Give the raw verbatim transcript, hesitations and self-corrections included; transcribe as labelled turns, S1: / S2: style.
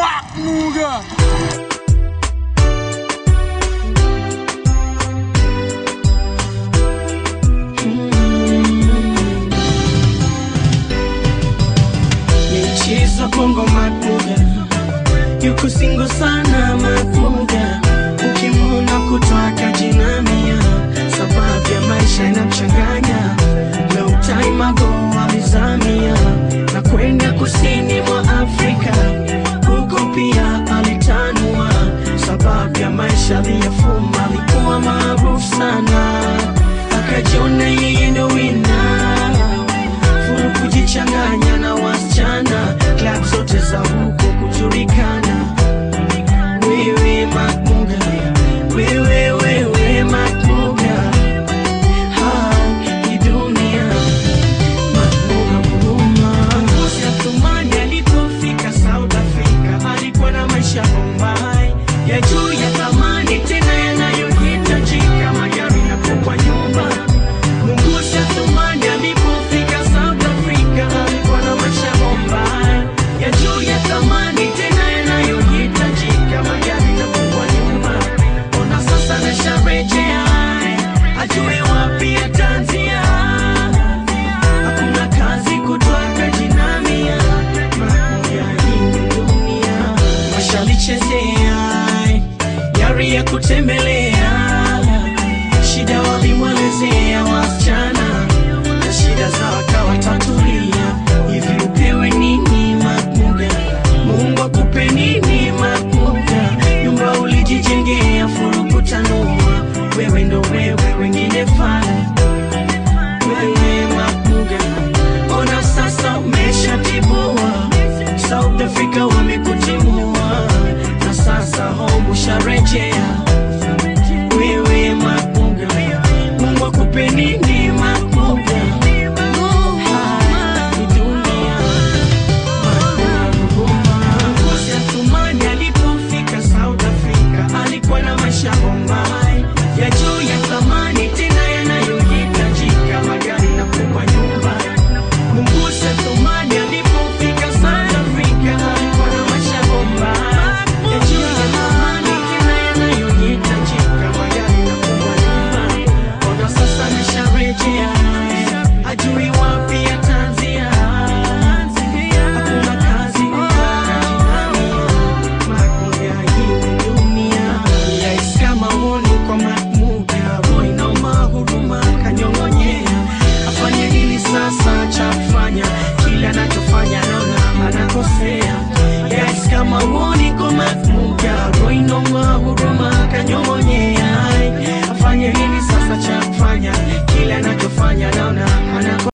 S1: Makmuga.
S2: Michezo Bongo Makmuga, yuko single sana Makmuga, ukimwona kutoka jinamia, sababu ya maisha inamchanganya. No time ago alizamia na kwenda kusini mwa Afrika, huko pia alitanua, sababu ya maisha aliyofuma. Alikuwa maarufu sana, akajiona yeye ndo winner, furu kujichanganya na wasichana, club zote za huko kujulikana. Wewe Makmuga, wewe wewe Makmuga, ha hii dunia Makmuga huruma. Ngozi athumani alipofika South Africa, alikuwa na maisha Bombay ya juu ya thamani, tena yanayohitajika, magari na kubwa nyumba. Ngozi athumani alipofika South Africa, alikuwa na maisha Bombay ya juu ya thamani, tena yanayohitajika, magari na kubwa nyumba. Ona sasa nasharejea, ajue wapi atanzia, hakuna kazi kutoka jinamia. Makmuga hii dunia washalichezea, yari ya kutembelea, shida walimwelezea wasichana, na shida zao akawatatulia. Hivi upewe nini Makmuga? Mungu akupe nini Makmuga? Nyumba ulijijengea, furu kutanua, wewe ndo wewe, wengine fana. Wewe Makmuga, ona sasa umeshatibua, South Africa wamekutimua, na sasa home usharejea. Wewe Makmuga, Mungu akupe nini Makmuga? Ha, hii dunia Makmuga huruma. Ngozi athumani alipofika South Africa, alikuwa na maisha Bombay ya juu ya thamani, tena yanayohitajika, magari na kubwa nyumba. Ngozi athumani alipofika South Africa, alikuwa na maisha Bombay ya juu ya thamani, tena yanayohitajika, magari na kubwa nyumba. Ona sasa nisharejea, ajui wapi atanzia, hakuna kazi kutoka jinamia. Makmuga hii dunia yais kama woni kwa Makmuga, roho inauma, huruma kanyong'onyea. Afanye nini sasa cha kufanya? Kila anachofanya naona anakosea. Yais kama woni kwa Makmuga, roho inauma, huruma kanyong'onyea.